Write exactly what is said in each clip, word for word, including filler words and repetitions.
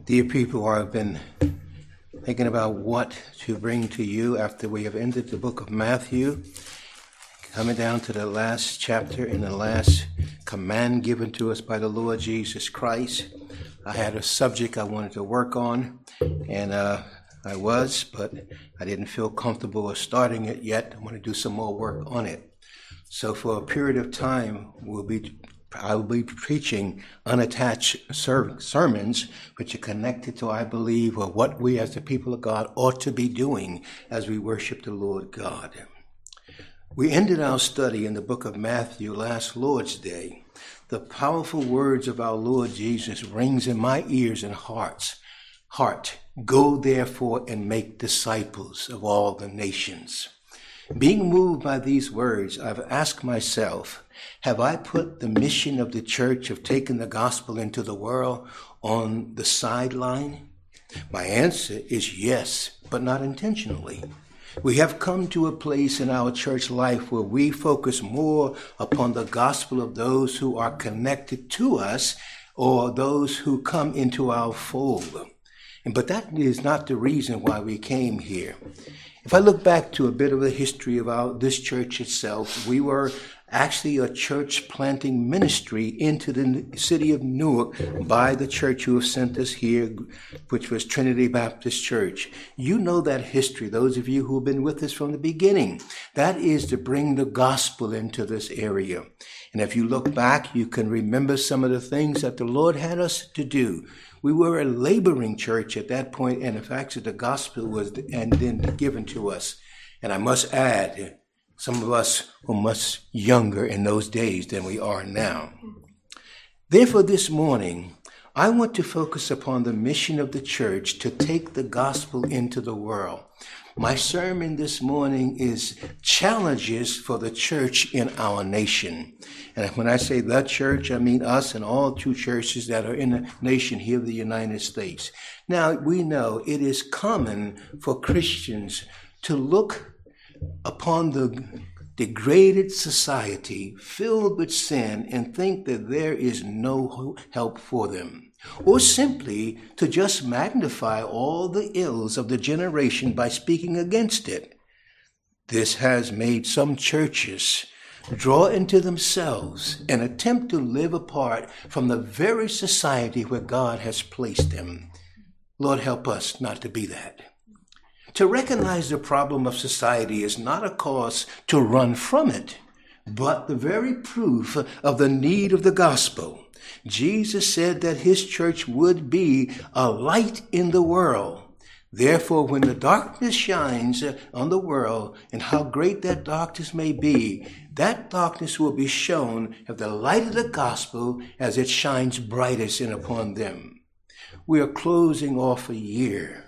Dear people, I've been thinking about what to bring to you after we have ended the book of Matthew, coming down to the last chapter and the last command given to us by the Lord Jesus Christ. I had a subject I wanted to work on, and uh, I was, but I didn't feel comfortable with starting it yet. I want to do some more work on it. So for a period of time, we'll be I will be preaching unattached ser- sermons, which are connected to, I believe, or what we as the people of God ought to be doing as we worship the Lord God. We ended our study in the book of Matthew last Lord's Day. The powerful words of our Lord Jesus rings in my ears and hearts. Heart, go therefore and make disciples of all the nations. Being moved by these words, I've asked myself, have I put the mission of the church of taking the gospel into the world on the sideline? My answer is yes, but not intentionally. We have come to a place in our church life where we focus more upon the gospel of those who are connected to us or those who come into our fold. But that is not the reason why we came here. If I look back to a bit of the history of our, this church itself, we were actually a church planting ministry into the city of Newark by the church who have sent us here, which was Trinity Baptist Church. You know that history, those of you who have been with us from the beginning. That is to bring the gospel into this area. And if you look back, you can remember some of the things that the Lord had us to do. We were a laboring church at that point, and the fact that the gospel was and then given to us. And I must add, some of us were much younger in those days than we are now. Therefore, this morning, I want to focus upon the mission of the church to take the gospel into the world. My sermon this morning is challenges for the church in our nation. And when I say the church, I mean us and all two churches that are in the nation here in the United States. Now, we know it is common for Christians to look upon the degraded society filled with sin and think that there is no help for them. Or simply to just magnify all the ills of the generation by speaking against it. This has made some churches draw into themselves and attempt to live apart from the very society where God has placed them. Lord, help us not to be that. To recognize the problem of society is not a cause to run from it, but the very proof of the need of the gospel. Jesus said that his church would be a light in the world. Therefore, when the darkness shines on the world, and how great that darkness may be, that darkness will be shown of the light of the gospel as it shines brightest in upon them. We are closing off a year.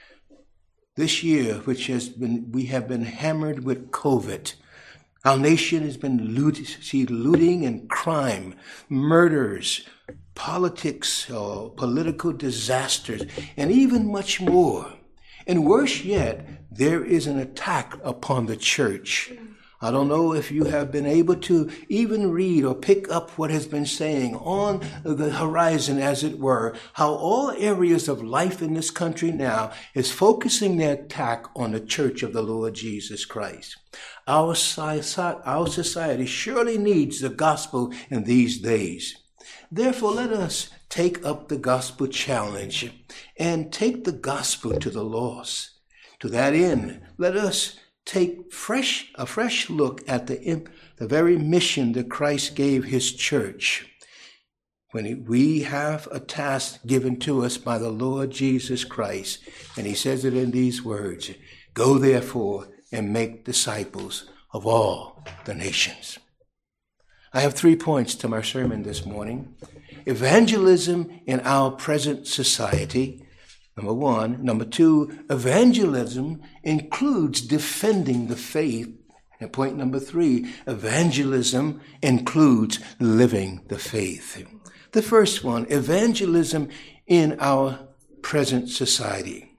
This year, which has been, we have been hammered with COVID. Our nation has been loot, see, looting and crime, murders, politics, uh, political disasters, and even much more. And worse yet, there is an attack upon the church. I don't know if you have been able to even read or pick up what has been saying on the horizon, as it were, how all areas of life in this country now is focusing their attack on the church of the Lord Jesus Christ. Our society surely needs the gospel in these days. Therefore, let us take up the gospel challenge and take the gospel to the lost. To that end, let us take fresh a fresh look at the, the very mission that Christ gave his church. When we have a task given to us by the Lord Jesus Christ, and he says it in these words, go therefore and make disciples of all the nations. I have three points to my sermon this morning. Evangelism in our present society. Number one. Number two, evangelism includes defending the faith. And point number three, evangelism includes living the faith. The first one, evangelism in our present society.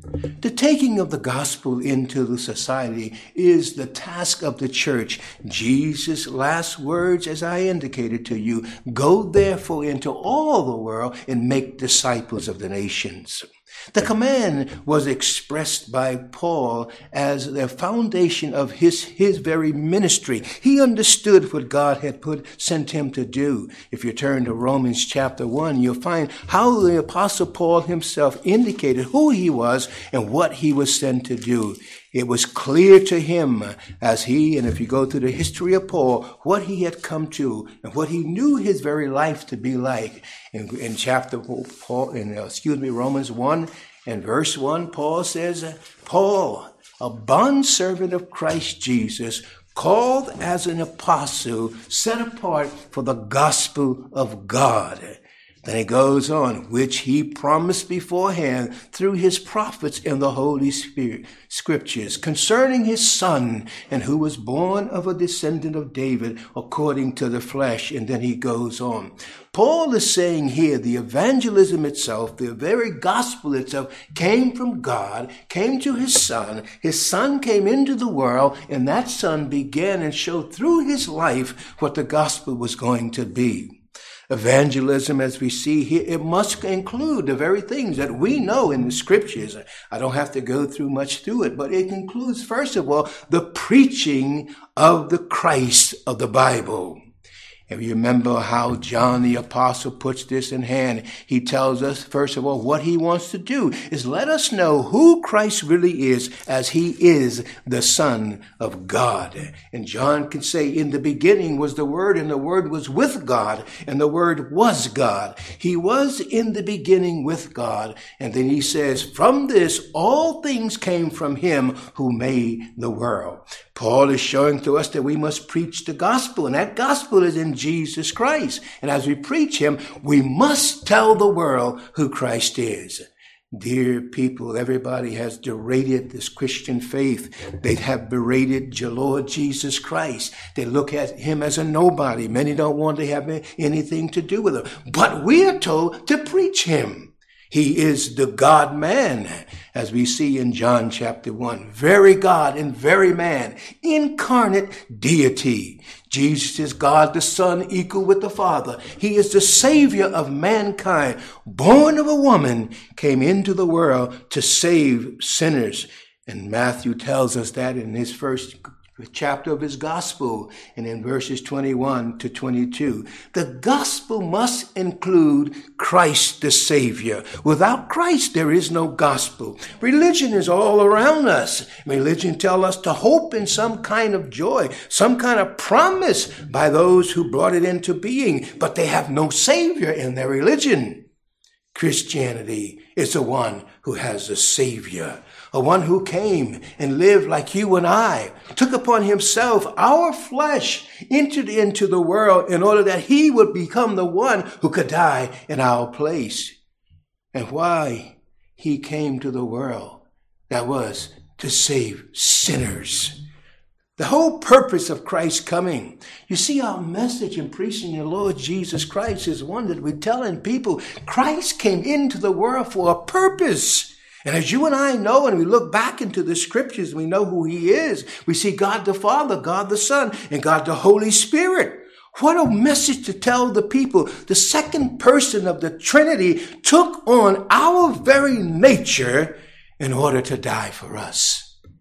The taking of the gospel into the society is the task of the church. Jesus' last words, as I indicated to you, go therefore into all the world and make disciples of the nations. The command was expressed by Paul as the foundation of his, his very ministry. He understood what God had put, sent him to do. If you turn to Romans chapter one, you'll find how the apostle Paul himself indicated who he was and what he was sent to do. It was clear to him as he, and if you go through the history of Paul, what he had come to and what he knew his very life to be like. In, in chapter Paul, in, uh, excuse me, Romans one and verse one, Paul says, Paul, a bondservant of Christ Jesus, called as an apostle, set apart for the gospel of God. Then it goes on, which he promised beforehand through his prophets in the Holy Spirit scriptures concerning his son, and who was born of a descendant of David according to the flesh. And then he goes on. Paul is saying here the evangelism itself, the very gospel itself, came from God, came to his son. His son came into the world, and that son began and showed through his life what the gospel was going to be. Evangelism, as we see here, it must include the very things that we know in the scriptures. I don't have to go through much through it, but it includes, first of all, the preaching of the Christ of the Bible. If you remember how John the Apostle puts this in hand, he tells us, first of all, what he wants to do is let us know who Christ really is, as he is the Son of God. And John can say, in the beginning was the Word, and the Word was with God, and the Word was God. He was in the beginning with God. And then he says, from this, all things came from him who made the world. Paul is showing to us that we must preach the gospel, and that gospel is in Jesus Christ. And as we preach him, we must tell the world who Christ is. Dear people, everybody has derided this Christian faith. They have berated the Lord Jesus Christ. They look at him as a nobody. Many don't want to have anything to do with him. But we are told to preach him. He is the God-man, as we see in John chapter one. Very God and very man, incarnate deity. Jesus is God the Son, equal with the Father. He is the Savior of mankind, born of a woman, came into the world to save sinners. And Matthew tells us that in his first chapter of his gospel, and in verses twenty-one to twenty-two. The gospel must include Christ the Savior. Without Christ, there is no gospel. Religion is all around us. Religion tells us to hope in some kind of joy, some kind of promise by those who brought it into being, but they have no Savior in their religion. Christianity is the one who has a Savior, a one who came and lived like you and I, took upon himself our flesh, entered into the world in order that he would become the one who could die in our place. And why he came to the world, that was to save sinners. The whole purpose of Christ's coming. You see, our message in preaching the Lord Jesus Christ is one that we're telling people Christ came into the world for a purpose. And as you and I know, and we look back into the scriptures, we know who he is. We see God the Father, God the Son, and God the Holy Spirit. What a message to tell the people. The second person of the Trinity took on our very nature in order to die for us.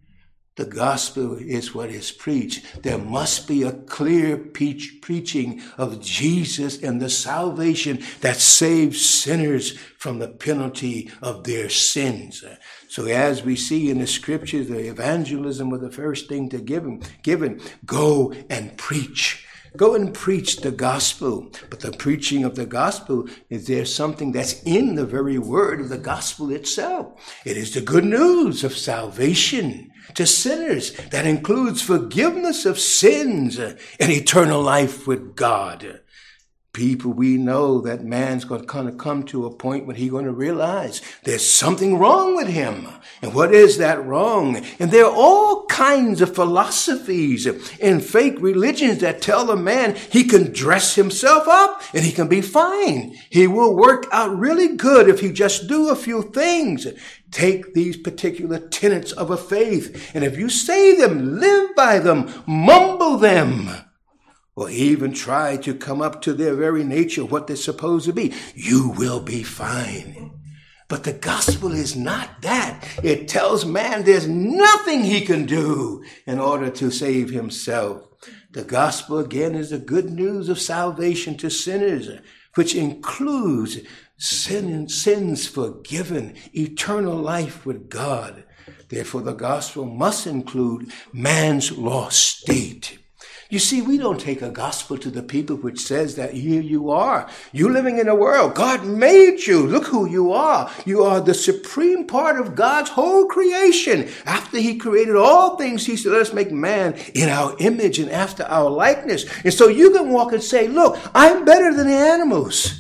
The gospel is what is preached. There must be a clear preach, preaching of Jesus and the salvation that saves sinners from the penalty of their sins. So as we see in the scriptures, the evangelism was the first thing to give him, given. Go and preach. Go and preach the gospel. But the preaching of the gospel, is there something that's in the very word of the gospel itself? It is the good news of salvation to sinners. That includes forgiveness of sins and eternal life with God. People, we know that man's going to kind of come to a point when he's going to realize there's something wrong with him. And what is that wrong? And there are all kinds of philosophies and fake religions that tell a man he can dress himself up and he can be fine. He will work out really good if he just do a few things. take these particular tenets of a faith, and if you say them, live by them, mumble them, or even try to come up to their very nature, what they're supposed to be, you will be fine. But the gospel is not that. It tells man there's nothing he can do in order to save himself. The gospel, again, is the good news of salvation to sinners, which includes sin, sins forgiven, eternal life with God. Therefore, the gospel must include man's lost state. You see, we don't take a gospel to the people which says that here you are. You're living in a world. God made you. Look who you are. You are the supreme part of God's whole creation. After he created all things, he said, let us make man in our image and after our likeness. And so you can walk and say, look, I'm better than the animals.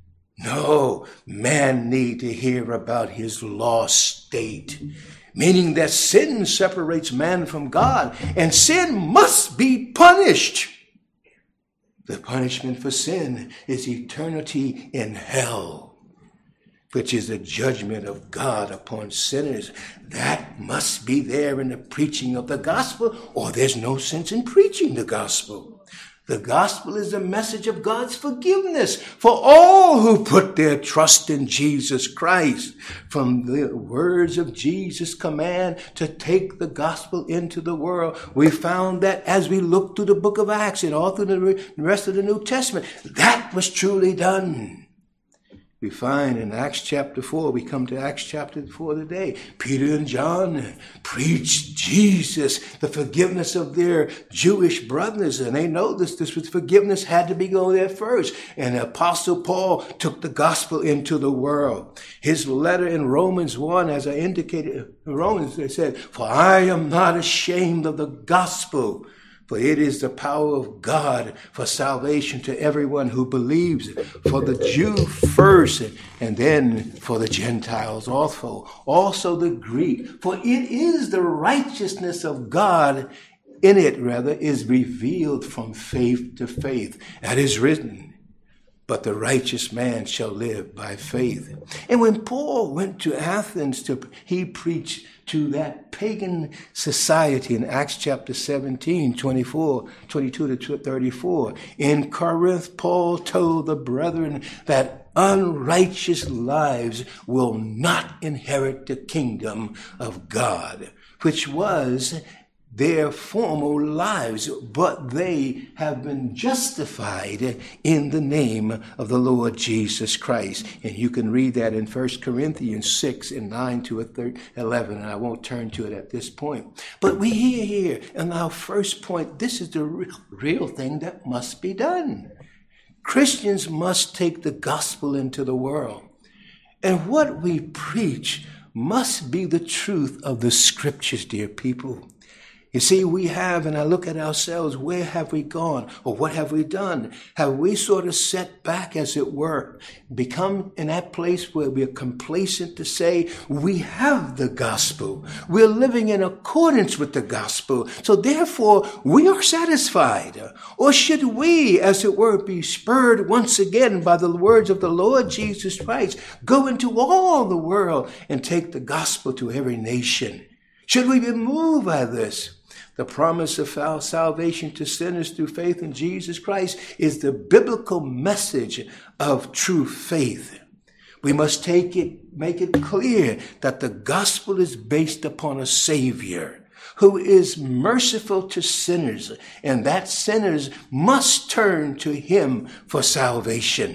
No, man need to hear about his lost state. Meaning that sin separates man from God, and sin must be punished. The punishment for sin is eternity in hell, which is the judgment of God upon sinners. That must be there in the preaching of the gospel, or there's no sense in preaching the gospel. The gospel is the message of God's forgiveness for all who put their trust in Jesus Christ. From the words of Jesus' command to take the gospel into the world, we found that as we look through the book of Acts and all through the rest of the New Testament, that was truly done. We find in Acts chapter four, we come to Acts chapter four today, Peter and John preached Jesus, the forgiveness of their Jewish brothers. And they know this, this was forgiveness had to be go there first. And the Apostle Paul took the gospel into the world. His letter in Romans one, as I indicated in Romans, they said, for I am not ashamed of the gospel, for it is the power of God for salvation to everyone who believes, for the Jew first, and then for the Gentiles also, also the Greek. For it is the righteousness of God in it, rather, is revealed from faith to faith. That is written, but the righteous man shall live by faith. And when Paul went to Athens, to, he preached to that pagan society in Acts chapter seventeen, twenty-four, twenty-two to thirty-four. In Corinth, Paul told the brethren that unrighteous lives will not inherit the kingdom of God, which was their former lives, but they have been justified in the name of the Lord Jesus Christ. And you can read that in First Corinthians six and nine to eleven, and I won't turn to it at this point. But we hear here in our first point, this is the real, real thing that must be done. Christians must take the gospel into the world. And what we preach must be the truth of the scriptures, dear people. You see, we have, and I look at ourselves, where have we gone? Or what have we done? Have we sort of set back, as it were, become in that place where we're complacent to say, we have the gospel. We're living in accordance with the gospel. So therefore, we are satisfied. Or should we, as it were, be spurred once again by the words of the Lord Jesus Christ, go into all the world and take the gospel to every nation? Should we be moved by this? The promise of salvation to sinners through faith in Jesus Christ is the biblical message of true faith. We must take it, make it clear that the gospel is based upon a Savior who is merciful to sinners, and that sinners must turn to him for salvation.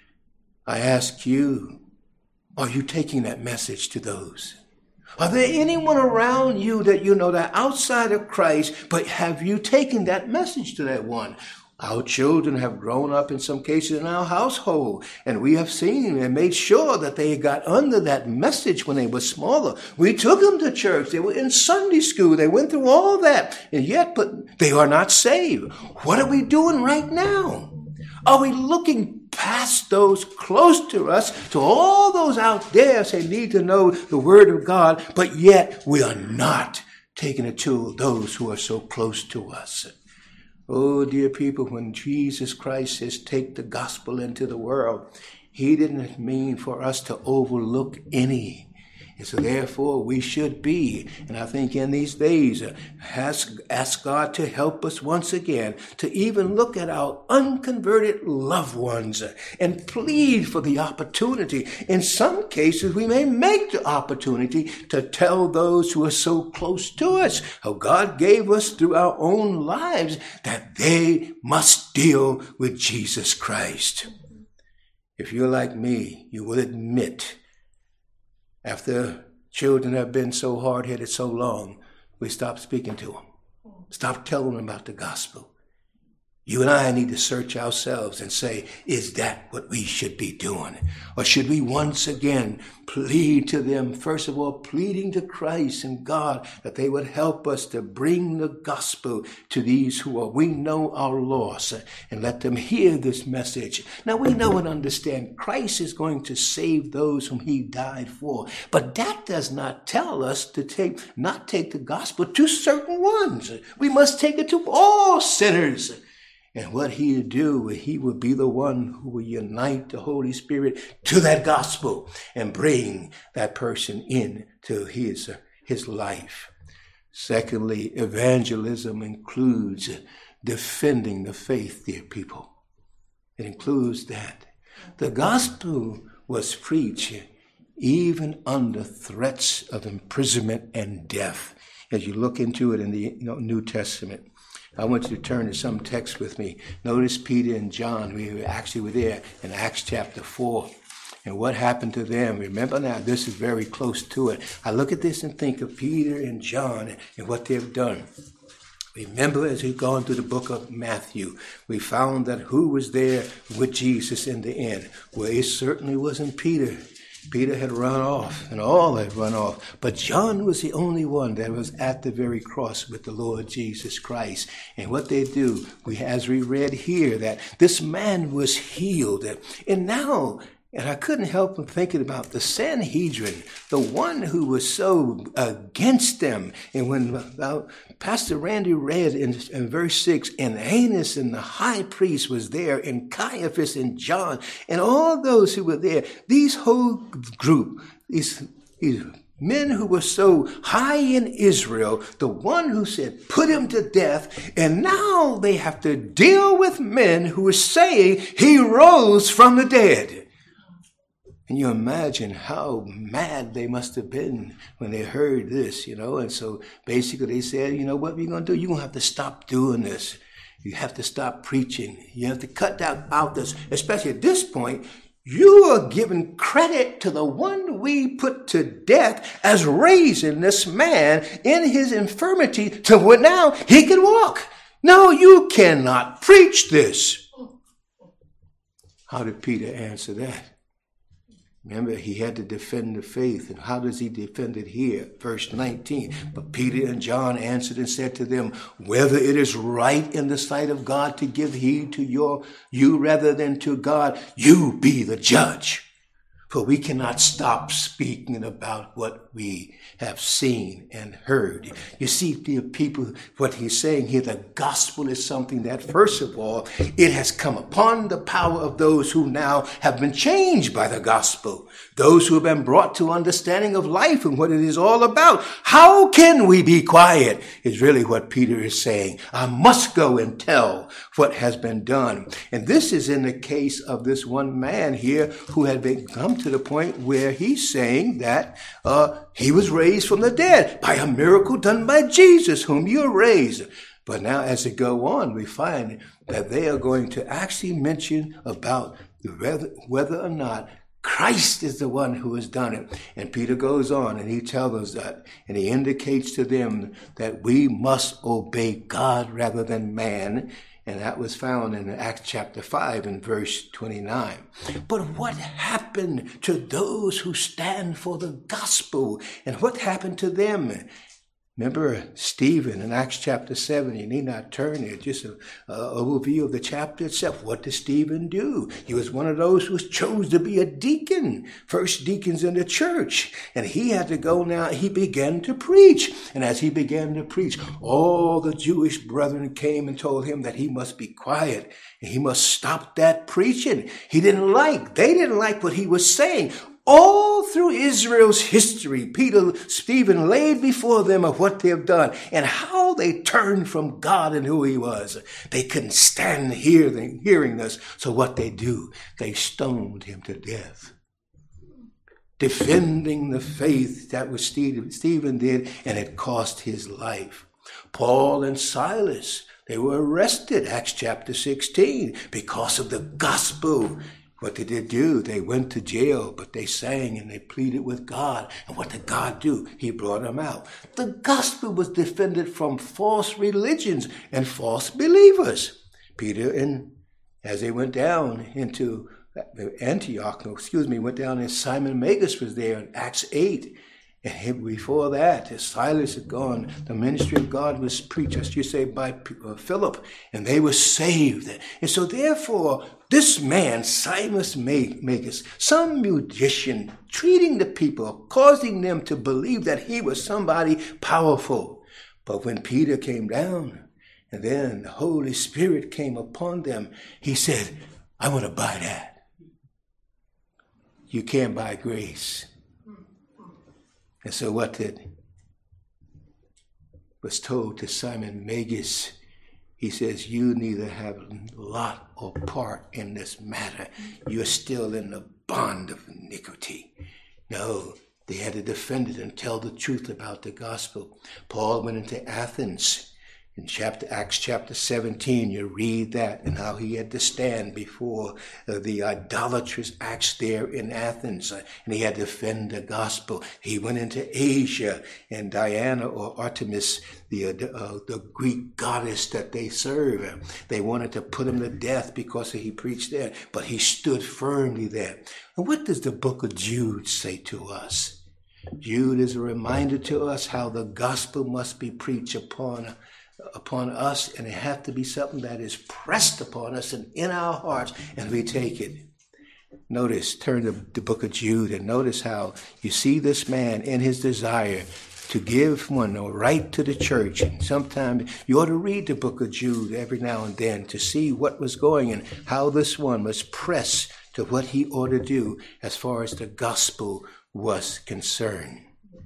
I ask you, are you taking that message to those? Are there anyone around you that you know that outside of Christ, but have you taken that message to that one? Our children have grown up in some cases in our household, and we have seen and made sure that they got under that message when they were smaller. We took them to church. They were in Sunday school. They went through all that, and yet, but they are not saved. What are we doing right now? Are we looking past those close to us, to all those out there say need to know the word of God, but yet we are not taking it to those who are so close to us? Oh, dear people, when Jesus Christ says take the gospel into the world, he didn't mean for us to overlook any. And so therefore we should be, and I think in these days, uh, ask, ask God to help us once again to even look at our unconverted loved ones uh, and plead for the opportunity. In some cases, we may make the opportunity to tell those who are so close to us how God gave us through our own lives that they must deal with Jesus Christ. If you're like me, you will admit, after children have been so hard-headed so long, we stop speaking to them. Stop telling them about the gospel. You and I need to search ourselves and say, is that what we should be doing? Or should we once again plead to them, first of all, pleading to Christ and God that they would help us to bring the gospel to these who are, we know are lost, and let them hear this message. Now we know and understand Christ is going to save those whom he died for, but that does not tell us to take, not take the gospel to certain ones. We must take it to all sinners. And what he would do, he would be the one who will unite the Holy Spirit to that gospel and bring that person in to his, his life. Secondly, evangelism includes defending the faith, dear people. It includes that. The gospel was preached even under threats of imprisonment and death, as you look into it in the you know, New Testament. I want you to turn to some text with me. Notice Peter and John. We actually were there in Acts chapter four. And what happened to them? Remember now, this is very close to it. I look at this and think of Peter and John and what they've done. Remember, as we've gone through the book of Matthew, we found that who was there with Jesus in the end? Well, it certainly wasn't Peter. Peter had run off, and all had run off. But John was the only one that was at the very cross with the Lord Jesus Christ. And what they do, we as we read here, that this man was healed. And now, and I couldn't help but thinking about the Sanhedrin, the one who was so against them. And when uh, Pastor Randy read in, in verse six, and Annas and the high priest was there, and Caiaphas and John, and all those who were there, these whole group, these, these men who were so high in Israel, the one who said, put him to death, and now they have to deal with men who are saying he rose from the dead. And you imagine how mad they must have been when they heard this, you know. And so basically they said, you know what we're going to do? You're going to have to stop doing this. You have to stop preaching. You have to cut out, out this, especially at this point. You are giving credit to the one we put to death as raising this man in his infirmity to where now he can walk. No, you cannot preach this. How did Peter answer that? Remember, he had to defend the faith. And how does he defend it here? Verse nineteen. But Peter and John answered and said to them, whether it is right in the sight of God to give heed to your you rather than to God, you be the judge. For we cannot stop speaking about what we have seen and heard. You see, dear people, what he's saying here, the gospel is something that, first of all, it has come upon the power of those who now have been changed by the gospel. Those who have been brought to understanding of life and what it is all about. How can we be quiet is really what Peter is saying. I must go and tell what has been done. And this is in the case of this one man here who had been come to the point where he's saying that uh, he was raised from the dead by a miracle done by Jesus, whom you raised. But now as they go on, we find that they are going to actually mention about whether, whether or not Christ is the one who has done it. And Peter goes on and he tells us that, and he indicates to them that we must obey God rather than man. And that was found in Acts chapter five and verse twenty-nine. But what happened to those who stand for the gospel? And what happened to them? Remember Stephen in Acts chapter seven. You need not turn there. Just an overview of the chapter itself. What did Stephen do? He was one of those who was chosen to be a deacon, first deacons in the church. And he had to go now. He began to preach. And as he began to preach, all the Jewish brethren came and told him that he must be quiet. And he must stop that preaching. He didn't like, they didn't like what he was saying. All through Israel's history, Peter, Stephen laid before them of what they have done and how they turned from God and who he was. They couldn't stand hearing, hearing this. So what they do, they stoned him to death. Defending the faith that was Stephen, Stephen did, and it cost his life. Paul and Silas, they were arrested, Acts chapter sixteen, because of the gospel. What did they do? They went to jail, but they sang and they pleaded with God. And what did God do? He brought them out. The gospel was defended from false religions and false believers. Peter, and as they went down into Antioch, no, excuse me, went down and Simon Magus was there in Acts eight. And before that, as Silas had gone, the ministry of God was preached, as you say, by Philip, and they were saved. And so therefore, this man, Simon Magus, some musician, treating the people, causing them to believe that he was somebody powerful. But when Peter came down, and then the Holy Spirit came upon them, he said, I want to buy that. You can't buy grace. And so what did was told to Simon Magus, he says, you neither have lot or part in this matter. You're still in the bond of iniquity. No, they had to defend it and tell the truth about the gospel. Paul went into Athens. In chapter Acts chapter seventeen, you read that and how he had to stand before uh, the idolatrous acts there in Athens, uh, and he had to defend the gospel. He went into Asia, and Diana or Artemis, the uh, the, uh, the Greek goddess that they serve, uh, they wanted to put him to death because he preached there, but he stood firmly there. And what does the book of Jude say to us? Jude is a reminder to us how the gospel must be preached upon upon us, and it has to be something that is pressed upon us and in our hearts, and we take it. Notice, turn to the book of Jude, and notice how you see this man in his desire to give one a right to the church. And sometimes you ought to read the book of Jude every now and then to see what was going and how this one was pressed to what he ought to do as far as the gospel was concerned.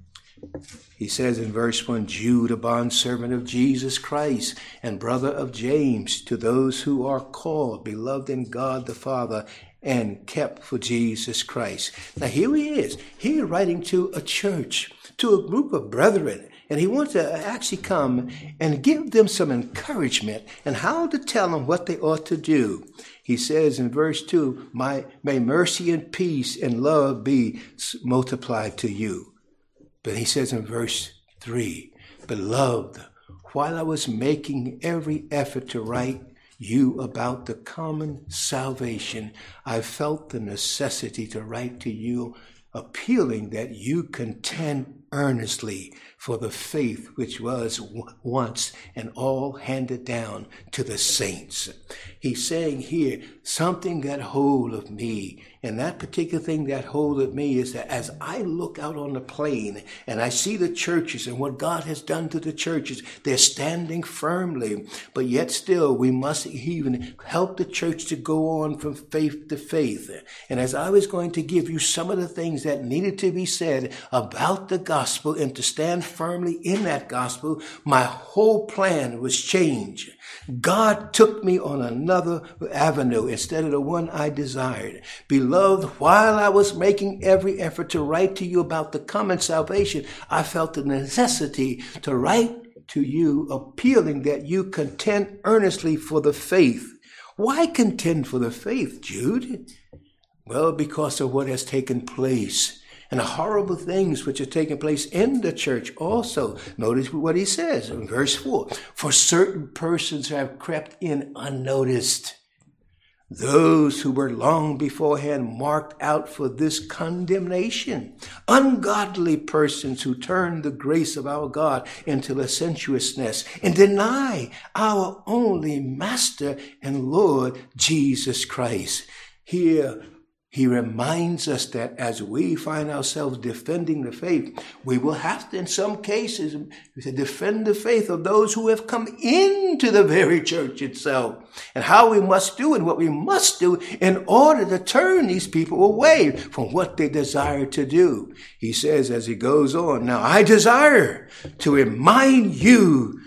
He says in verse one, Jude, a bondservant of Jesus Christ and brother of James, to those who are called, beloved in God the Father, and kept for Jesus Christ. Now here he is. He is writing to a church, to a group of brethren, and he wants to actually come and give them some encouragement and how to tell them what they ought to do. He says in verse two, My, may mercy and peace and love be multiplied to you. But he says in verse three, Beloved, while I was making every effort to write you about the common salvation, I felt the necessity to write to you, appealing that you contend earnestly for the faith which was once and all handed down to the saints. He's saying here, something got hold of me. And that particular thing that hold of me is that as I look out on the plain and I see the churches and what God has done to the churches, they're standing firmly. But yet still, we must even help the church to go on from faith to faith. And as I was going to give you some of the things that needed to be said about the gospel and to stand firmly in that gospel, my whole plan was changed. God took me on another avenue instead of the one I desired. Beloved, while I was making every effort to write to you about the common salvation, I felt the necessity to write to you, appealing that you contend earnestly for the faith. Why contend for the faith, Jude? Well, because of what has taken place and the horrible things which are taking place in the church also. Notice what he says in verse four. For certain persons have crept in unnoticed. Those who were long beforehand marked out for this condemnation. Ungodly persons who turn the grace of our God into licentiousness and deny our only Master and Lord Jesus Christ. Here, He reminds us that as we find ourselves defending the faith, we will have to, in some cases, defend the faith of those who have come into the very church itself, and how we must do and what we must do in order to turn these people away from what they desire to do. He says as he goes on, now I desire to remind you,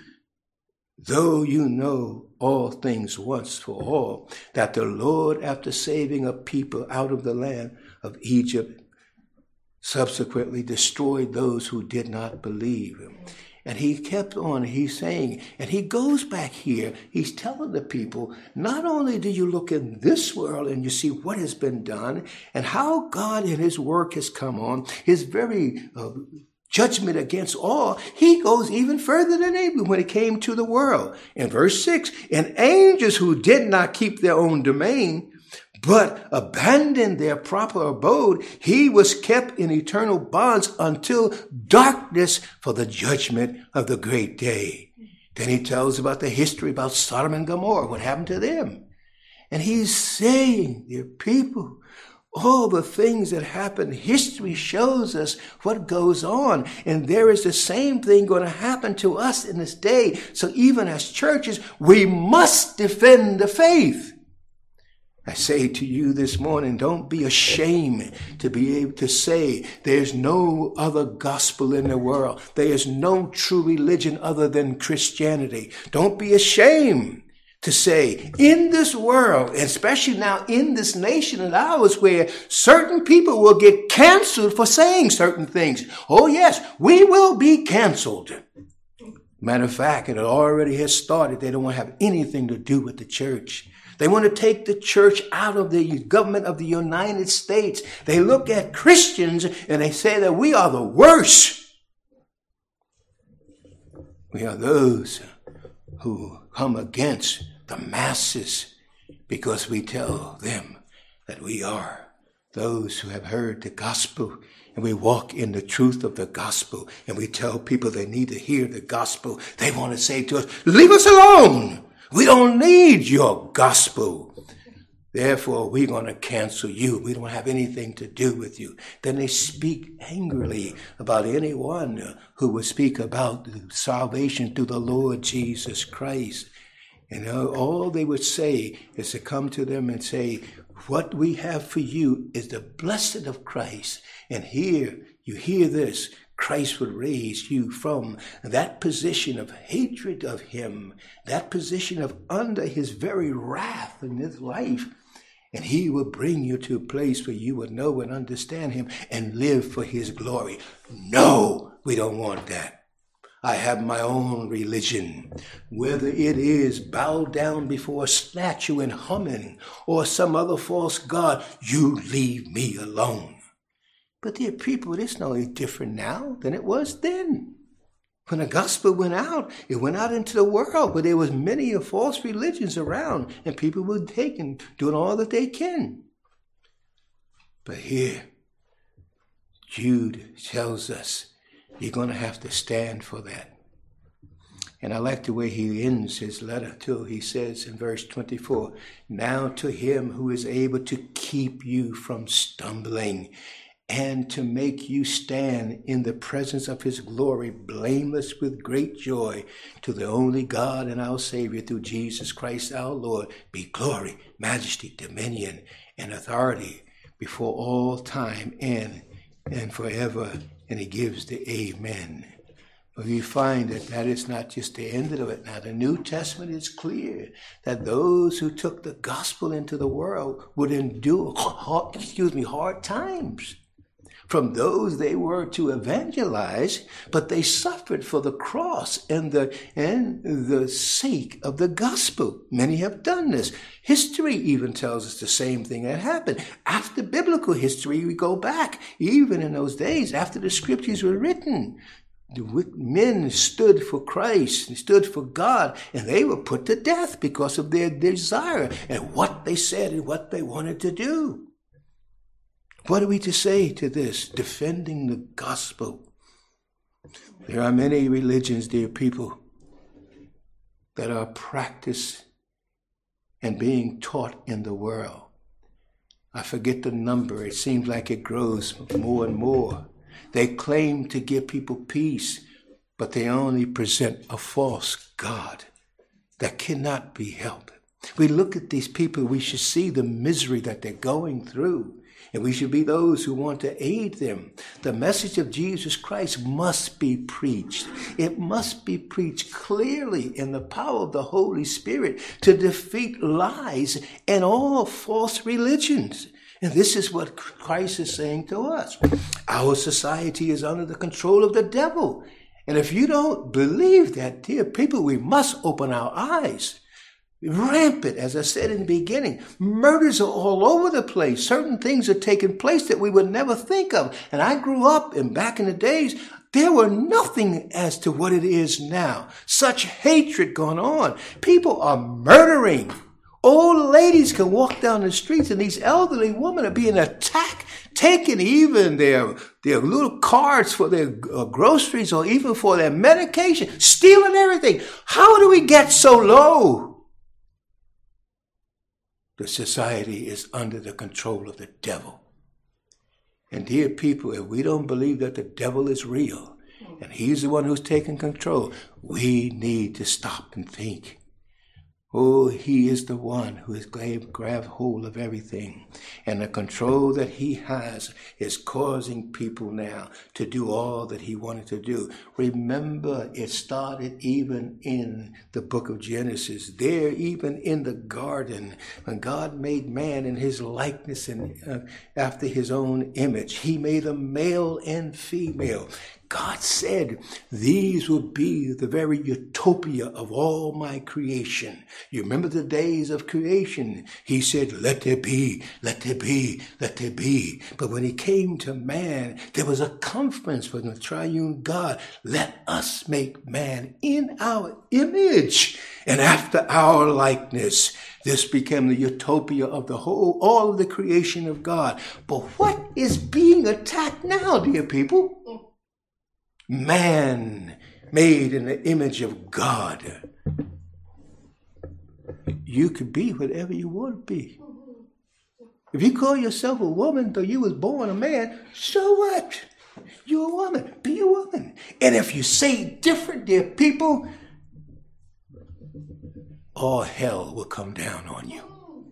though you know all things once for all, that the Lord, after saving a people out of the land of Egypt, subsequently destroyed those who did not believe him. And he kept on, he's saying, and he goes back here, he's telling the people, not only do you look in this world and you see what has been done and how God and his work has come on, his very uh, judgment against all, he goes even further than Abel when it came to the world. In verse six, and angels who did not keep their own domain, but abandoned their proper abode, he was kept in eternal bonds until darkness for the judgment of the great day. Then he tells about the history about Sodom and Gomorrah, what happened to them. And he's saying, dear people, all the things that happen, history shows us what goes on. And there is the same thing going to happen to us in this day. So even as churches, we must defend the faith. I say to you this morning, don't be ashamed to be able to say there's no other gospel in the world. There is no true religion other than Christianity. Don't be ashamed to say, in this world, especially now in this nation of ours, where certain people will get canceled for saying certain things. Oh yes, we will be canceled. Matter of fact, it already has started. They don't want to have anything to do with the church. They want to take the church out of the government of the United States. They look at Christians and they say that we are the worst. We are those who come against the masses because we tell them that we are those who have heard the gospel, and we walk in the truth of the gospel, and we tell people they need to hear the gospel. They want to say to us, leave us alone. We don't need your gospel. Therefore, we're going to cancel you. We don't have anything to do with you. Then they speak angrily about anyone who would speak about salvation through the Lord Jesus Christ. And all they would say is to come to them and say, what we have for you is the blessing of Christ. And here, you hear this, Christ would raise you from that position of hatred of him, that position of under his very wrath in his life. And he will bring you to a place where you will know and understand him and live for his glory. No, we don't want that. I have my own religion, whether it is bow down before a statue and humming or some other false god, you leave me alone. But dear people, it's no different now than it was then. When the gospel went out, it went out into the world where there was many false religions around and people were taking, doing all that they can. But here, Jude tells us, you're going to have to stand for that. And I like the way he ends his letter too. He says in verse twenty-four, now to him who is able to keep you from stumbling and to make you stand in the presence of his glory, blameless with great joy, to the only God and our Savior through Jesus Christ our Lord, be glory, majesty, dominion, and authority before all time and, and forever. And he gives the amen. But we find that that is not just the end of it. Now, the New Testament is clear that those who took the gospel into the world would endure, hard, excuse me, hard times. From those they were to evangelize, but they suffered for the cross and the and the sake of the gospel. Many have done this. History even tells us the same thing that happened. After biblical history, we go back, even in those days, after the scriptures were written, the men stood for Christ and stood for God, and they were put to death because of their desire and what they said and what they wanted to do. What are we to say to this? Defending the gospel. There are many religions, dear people, that are practiced and being taught in the world. I forget the number. It seems like it grows more and more. They claim to give people peace, but they only present a false God that cannot be helped. We look at these people, we should see the misery that they're going through, and we should be those who want to aid them. The message of Jesus Christ must be preached. It must be preached clearly in the power of the Holy Spirit to defeat lies and all false religions. And this is what Christ is saying to us. Our society is under the control of the devil. And if you don't believe that, dear people, we must open our eyes. Rampant, as I said in the beginning. Murders are all over the place. Certain things are taking place that we would never think of. And I grew up, and back in the days, there were nothing as to what it is now. Such hatred going on. People are murdering. Old ladies can walk down the streets, and these elderly women are being attacked, taking even their, their little cards for their uh, groceries or even for their medication, stealing everything. How do we get so low? The society is under the control of the devil. And dear people, if we don't believe that the devil is real and he's the one who's taking control, we need to stop and think. Oh, he is the one who has grabbed hold of everything. And the control that he has is causing people now to do all that he wanted to do. Remember, it started even in the book of Genesis. There, even in the garden, when God made man in his likeness and uh, after his own image, he made them male and female. God said, these will be the very utopia of all my creation. You remember the days of creation? He said, let there be, let there be, let there be. But when he came to man, there was a conference with the triune God. Let us make man in our image and after our likeness. This became the utopia of the whole, all of the creation of God. But what is being attacked now, dear people? Man made in the image of God. You could be whatever you want to be. If you call yourself a woman though you was born a man, so what? You're a woman. Be a woman. And if you say different, dear people, all hell will come down on you.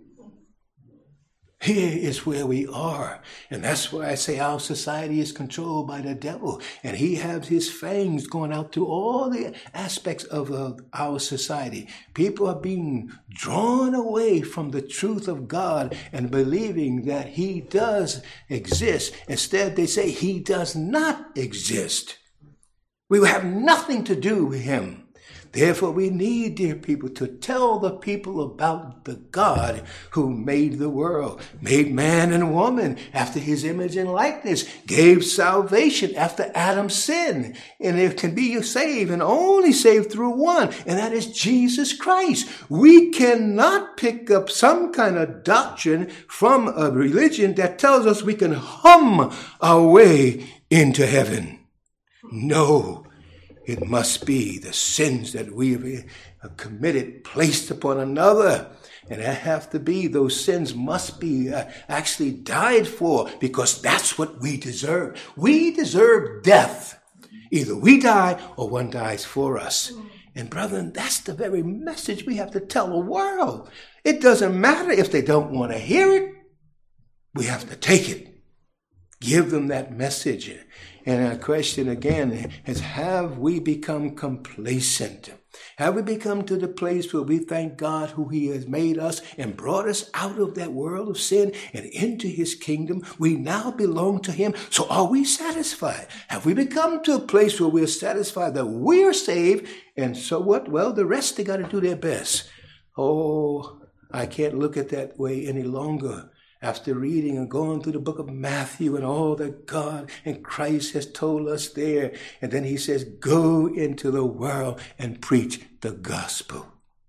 Here is where we are. And that's why I say our society is controlled by the devil. And he has his fangs going out to all the aspects of uh, our society. People are being drawn away from the truth of God and believing that he does exist. Instead, they say he does not exist. We will have nothing to do with him. Therefore, we need, dear people, to tell the people about the God who made the world, made man and woman after his image and likeness, gave salvation after Adam's sin. And it can be saved and only saved through one, and that is Jesus Christ. We cannot pick up some kind of doctrine from a religion that tells us we can hum our way into heaven. No. It must be the sins that we have committed placed upon another. And that have to be, those sins must be uh, actually died for, because that's what we deserve. We deserve death. Either we die or one dies for us. And brethren, that's the very message we have to tell the world. It doesn't matter if they don't want to hear it. We have to take it. Give them that message. And our question again is, have we become complacent? Have we become to the place where we thank God who he has made us and brought us out of that world of sin and into his kingdom? We now belong to him. So are we satisfied? Have we become to a place where we're satisfied that we're saved? And so what? Well, the rest, they got to do their best. Oh, I can't look at that way any longer. After reading and going through the book of Matthew and all that God and Christ has told us there. And then he says, go into the world and preach the gospel.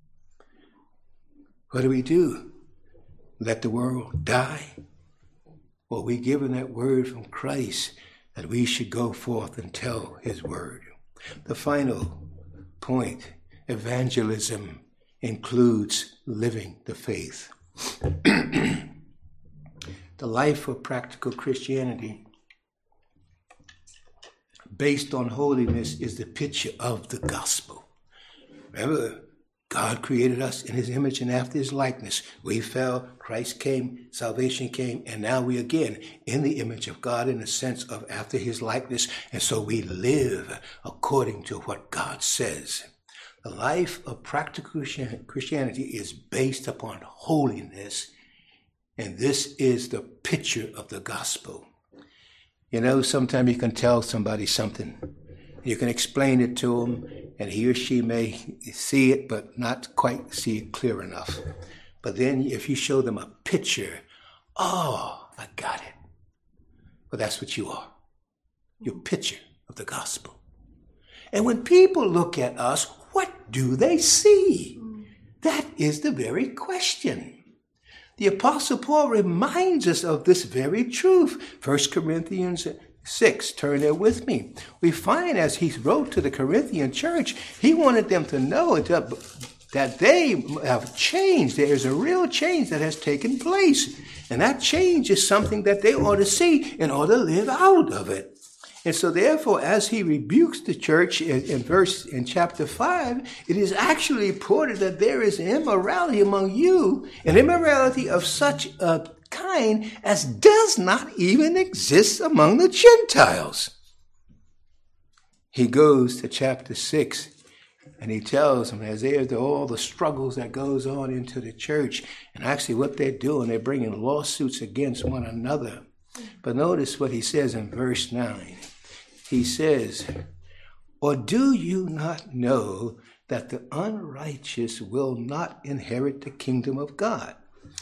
What do we do? Let the world die? Or are we given that word from Christ that we should go forth and tell his word? The final point, evangelism includes living the faith. The life of practical Christianity based on holiness is the picture of the gospel. Remember, God created us in his image and after his likeness. We fell, Christ came, salvation came, and now we again in the image of God in the sense of after his likeness. And so we live according to what God says. The life of practical Christianity is based upon holiness, and this is the picture of the gospel. You know, sometimes you can tell somebody something. You can explain it to him, and he or she may see it, but not quite see it clear enough. But then if you show them a picture, oh, I got it. Well, that's what you are. You're a picture of the gospel. And when people look at us, what do they see? That is the very question. The Apostle Paul reminds us of this very truth. First Corinthians six, turn there with me. We find as he wrote to the Corinthian church, he wanted them to know that they have changed. There is a real change that has taken place. And that change is something that they ought to see in order to live out of it. And so therefore, as he rebukes the church in, in verse in chapter five, it is actually reported that there is immorality among you, an immorality of such a kind as does not even exist among the Gentiles. He goes to chapter six and he tells them as there's all the struggles that goes on into the church, and actually what they're doing, they're bringing lawsuits against one another. But notice what he says in verse nine. He says, or do you not know that the unrighteous will not inherit the kingdom of God?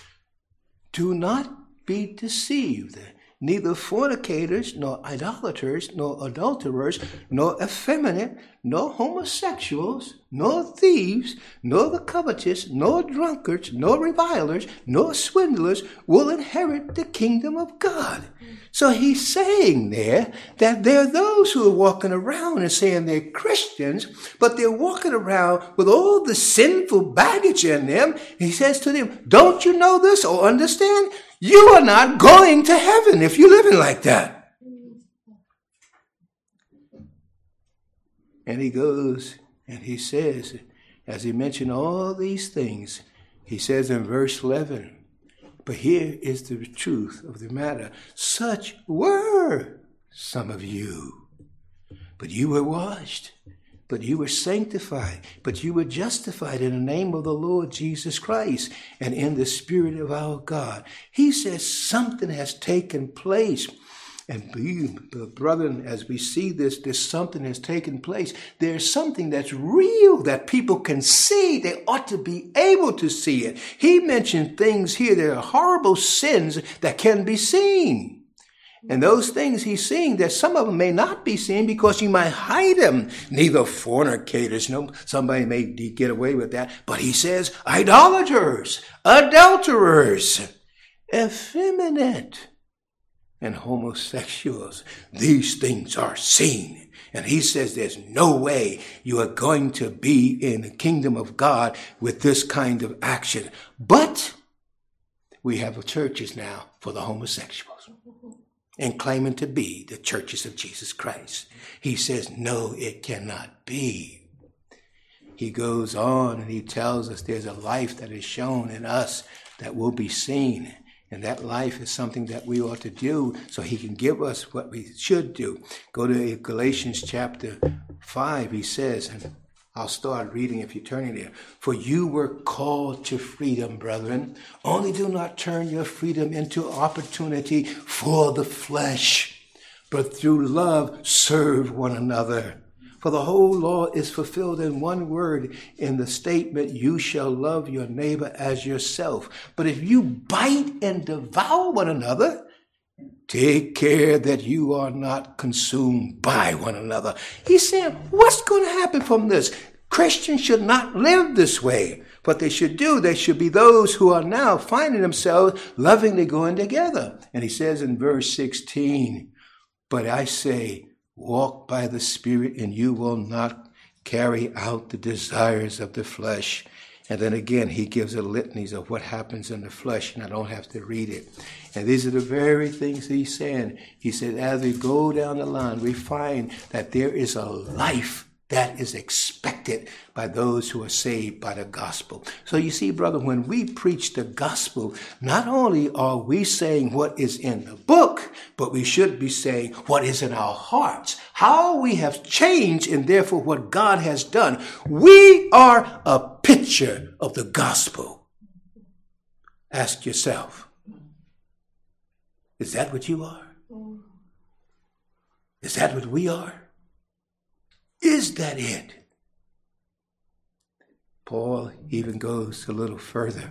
Do not be deceived. Neither fornicators, nor idolaters, nor adulterers, nor effeminate, nor homosexuals, nor thieves, nor the covetous, nor drunkards, nor revilers, nor swindlers will inherit the kingdom of God. So he's saying there that there are those who are walking around and saying they're Christians, but they're walking around with all the sinful baggage in them. He says to them, don't you know this or understand? You are not going to heaven if you're living like that. And he goes and he says, as he mentioned all these things, he says in verse eleven, but here is the truth of the matter. Such were some of you, but you were washed, but you were sanctified, but you were justified in the name of the Lord Jesus Christ and in the Spirit of our God. He says something has taken place. And brethren, as we see this, this something has taken place. There's something that's real that people can see. They ought to be able to see it. He mentioned things here. There are horrible sins that can be seen. And those things he's seeing, that some of them may not be seen because you might hide them. Neither fornicators, no, somebody may get away with that. But he says idolaters, adulterers, effeminate, and homosexuals. These things are seen. And he says there's no way you are going to be in the kingdom of God with this kind of action. But we have churches now for the homosexuals and claiming to be the churches of Jesus Christ. He says, no, it cannot be. He goes on and he tells us there's a life that is shown in us that will be seen. And that life is something that we ought to do so he can give us what we should do. Go to Galatians chapter five. He says, and I'll start reading if you're turning there. For you were called to freedom, brethren. Only do not turn your freedom into opportunity for the flesh, but through love serve one another. For the whole law is fulfilled in one word, in the statement, you shall love your neighbor as yourself. But if you bite and devour one another, take care that you are not consumed by one another. He's saying, what's going to happen from this? Christians should not live this way. What they should do, they should be those who are now finding themselves lovingly going together. And he says in verse sixteen, but I say, walk by the Spirit, and you will not carry out the desires of the flesh. And then again, he gives a litany of what happens in the flesh, and I don't have to read it. And these are the very things he's saying. He said, as we go down the line, we find that there is a life that is expected by those who are saved by the gospel. So you see, brother, when we preach the gospel, not only are we saying what is in the book, but we should be saying what is in our hearts, how we have changed, and therefore what God has done. We are a picture of the gospel. Ask yourself, is that what you are? Is that what we are? Is that it? Paul even goes a little further.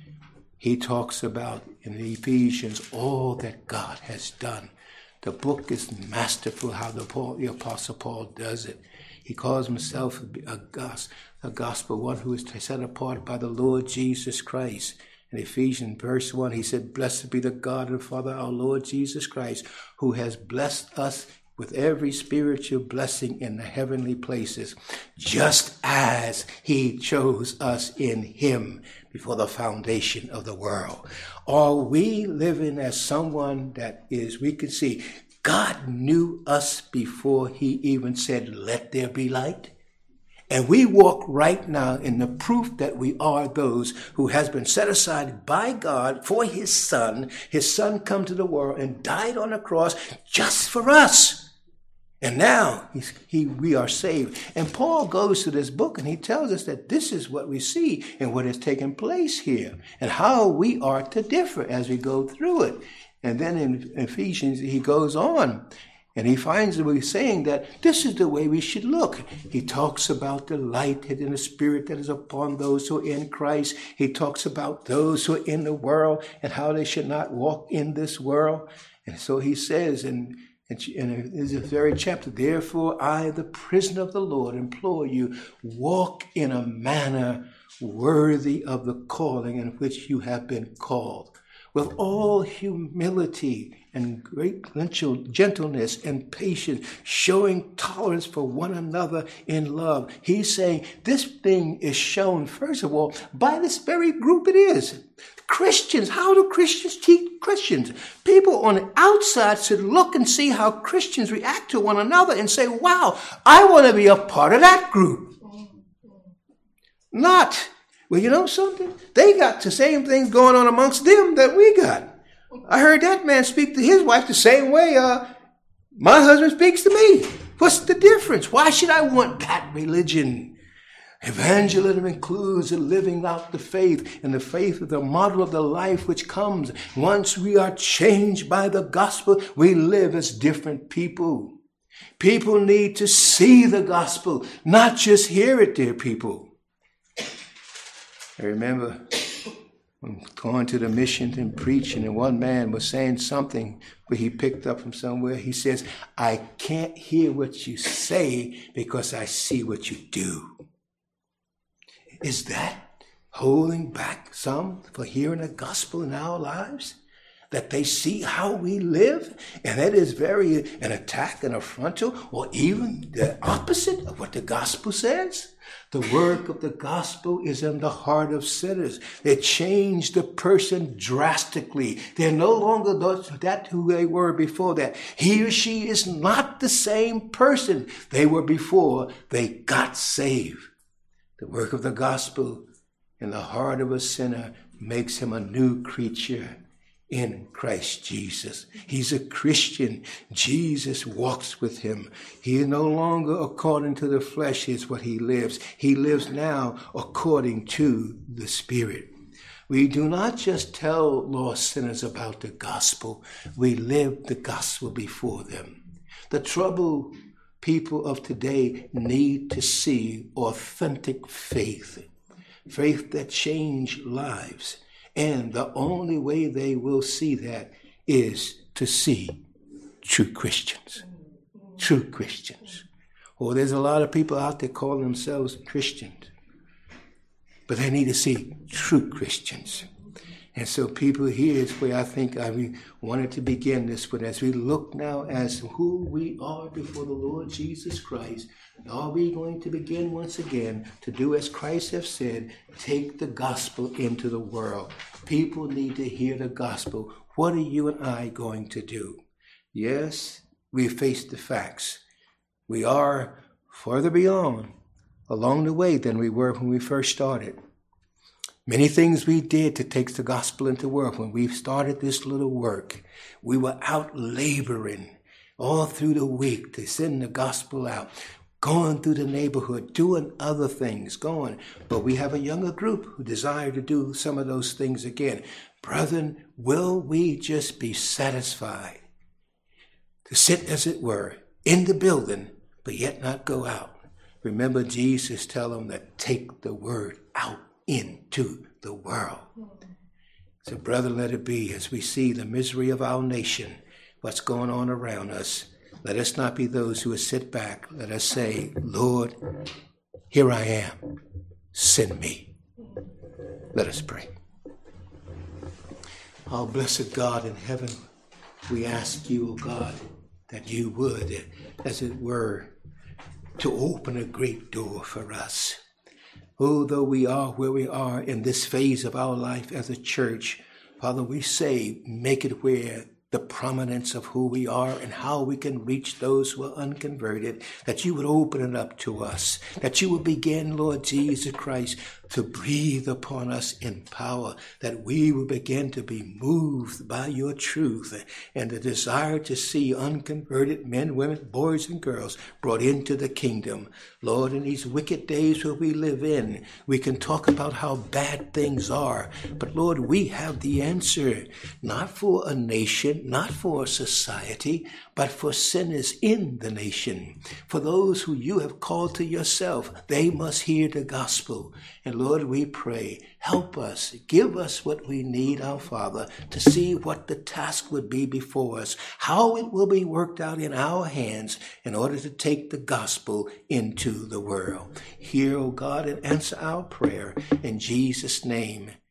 He talks about in Ephesians all that God has done. The book is masterful how the, Paul, the Apostle Paul does it. He calls himself a, gospel, a gospel one who is set apart by the Lord Jesus Christ. In Ephesians verse one, he said, blessed be the God and Father, our Lord Jesus Christ, who has blessed us with every spiritual blessing in the heavenly places, just as he chose us in him before the foundation of the world. Are we living as someone that is, we can see, God knew us before he even said, let there be light? And we walk right now in the proof that we are those who has been set aside by God for his son. His son come to the world and died on the cross just for us. And now he's, he, we are saved. And Paul goes to this book and he tells us that this is what we see and what has taken place here and how we are to differ as we go through it. And then in Ephesians, he goes on and he finds that we're saying that this is the way we should look. He talks about the light and the spirit that is upon those who are in Christ. He talks about those who are in the world and how they should not walk in this world. And so he says in And in this very chapter, therefore I, the prisoner of the Lord, implore you, walk in a manner worthy of the calling in which you have been called, with all humility and great gentleness and patience, showing tolerance for one another in love. He's saying this thing is shown, first of all, by this very group it is. Christians, how do Christians teach Christians? People on the outside should look and see how Christians react to one another and say, wow, I want to be a part of that group. Not, well, you know something? They got the same things going on amongst them that we got. I heard that man speak to his wife the same way uh, my husband speaks to me. What's the difference? Why should I want that religion? Evangelism includes living out the faith, and the faith is the model of the life which comes. Once we are changed by the gospel, we live as different people. People need to see the gospel, not just hear it, dear people. I remember when going to the missions and preaching, and one man was saying something where he picked up from somewhere. He says, I can't hear what you say because I see what you do. Is that holding back some for hearing the gospel in our lives? That they see how we live? And that is very an attack and a frontal, or even the opposite of what the gospel says. The work of the gospel is in the heart of sinners. They change the person drastically. They're no longer those, that who they were before that. He or she is not the same person they were before they got saved. The work of the gospel in the heart of a sinner makes him a new creature in Christ Jesus. He's a Christian. Jesus walks with him. He is no longer according to the flesh is what he lives. He lives now according to the Spirit. We do not just tell lost sinners about the gospel. We live the gospel before them. The trouble people of today need to see authentic faith, faith that changes lives. And the only way they will see that is to see true Christians, true Christians. Well, there's a lot of people out there calling themselves Christians, but they need to see true Christians. And so people, here is where I think I wanted to begin this, but as we look now as who we are before the Lord Jesus Christ, are we going to begin once again to do as Christ has said, take the gospel into the world. People need to hear the gospel. What are you and I going to do? Yes, we face the facts. We are further beyond along the way than we were when we first started. Many things we did to take the gospel into the world. When we started this little work, we were out laboring all through the week to send the gospel out, going through the neighborhood, doing other things, going. But we have a younger group who desire to do some of those things again. Brethren, will we just be satisfied to sit, as it were, in the building, but yet not go out? Remember, Jesus tell them that take the word out into the world. So, brother, let it be as we see the misery of our nation, what's going on around us. Let us not be those who will sit back. Let us say, Lord, here I am. Send me. Let us pray. Our blessed God in heaven, we ask you, O God, that you would, as it were, to open a great door for us. Oh, though we are where we are in this phase of our life as a church, Father, we say, make it where the prominence of who we are and how we can reach those who are unconverted, that you would open it up to us, that you would begin, Lord Jesus Christ, to breathe upon us in power, that we will begin to be moved by your truth and the desire to see unconverted men, women, boys, and girls brought into the kingdom. Lord, in these wicked days where we live in, we can talk about how bad things are, but Lord, we have the answer, not for a nation, not for a society, but for sinners in the nation. For those who you have called to yourself, they must hear the gospel. And Lord, we pray, help us, give us what we need, our Father, to see what the task would be before us, how it will be worked out in our hands in order to take the gospel into the world. Hear, O God, and answer our prayer. In Jesus' name,